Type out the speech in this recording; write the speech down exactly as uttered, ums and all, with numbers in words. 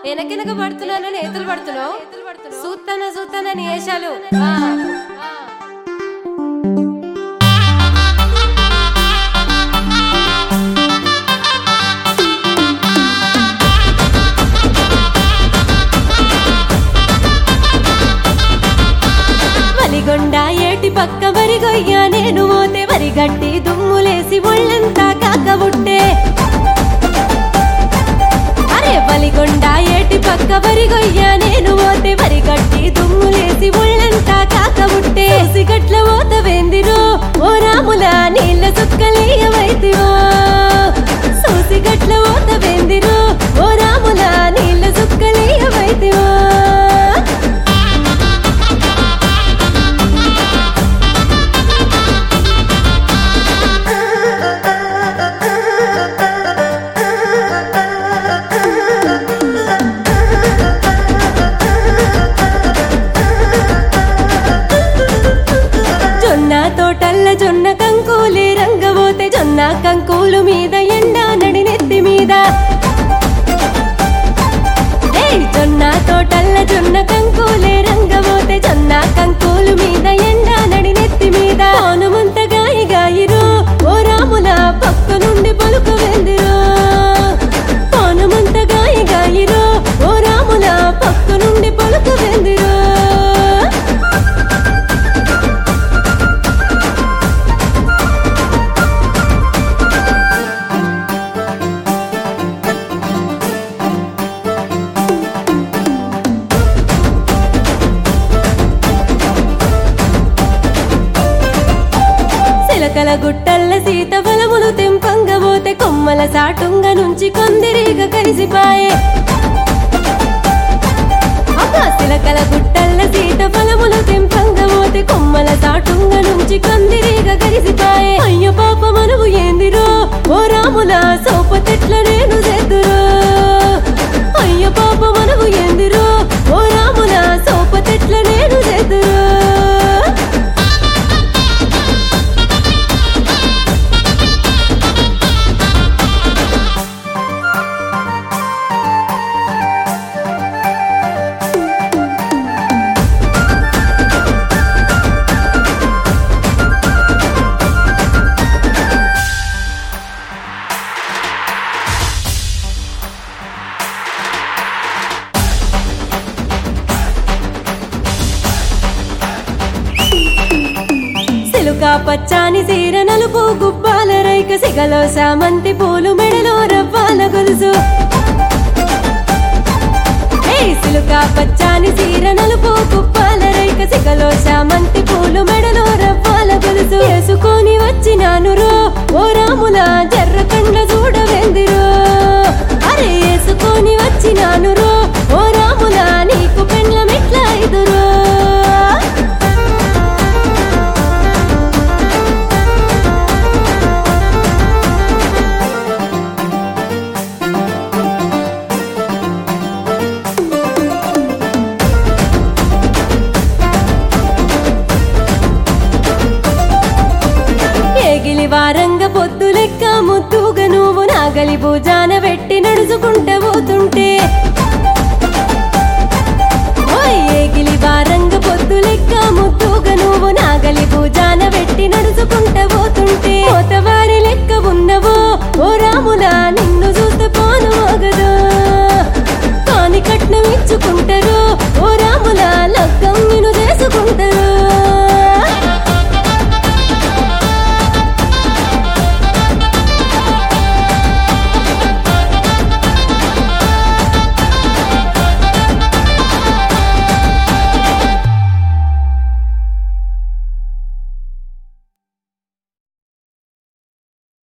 వెనకెనక పడుతున్నాను నేతలు పడుతున్నావు సూత్తన సూత్తన నీ ఏషాలు వలిగొండ ఏటి పక్క వరిగొయ్య నేను పోతే వరిగట్టి దుమ్ములేసి ఒళ్ళంతా కాకబుట్టే అరే వలిగొండ ఏటి పక్క వరిగొయ్య నేను పోతే వరిగట్టి దుమ్ములేసి ఒళ్ళంతా కాకబుట్టే సిగట్ల పోత వెందిరో ఓ రాముల నీళ్ళ సుక్కలీయవైతివో సోసిగట్ల పోత వెందిరో ఓ రాముల నీళ్ళ సుక్కలీయవైతివో తోటల్ల జొన్న కంకులే రంగబోతే జొన్న కంకులు మీద ఎండ నడి నెత్తి మీద జొన్న తోటల్ల జొన్న కంకులే రంగబోతే జొన్న కంకులు మీద ఎండ నడి నెత్తి మీద పౌనమంత గాయి గాయిరో ఓ రాముల పక్క నుండి పలుకు వెందిరో పౌనమంత గాయి గాయిరో ఓ రాముల పక్క నుండి పలుకు వెందిరో చిలకల గుట్టల్ల సీత ఫలములు తెంపంగబోతే కొమ్మల సాటుంగ నుంచి కొందిరీగ కలిసిపాయే చిలకల గుట్టల్ల సీత ఫలములు తెంపంగబోతే కొమ్మల సాటుంగ నుంచి కొందిరీగ కలిసిపాయే అయ్య పాప మనవు ఏందిరో ఓ రాముల సోపతెట్ల నేను చేద్దురో అయ్య పాప మనవు ఏందిరో ఓ రాముల సోపతెట్ల నేను చేద్దురో పచ్చాని సీర నలుపు గుబ్బాల రైక సిగలో సామంతి పూలు మెడలో రవ్వాల గొలుసు సిలుక పచ్చాని సీర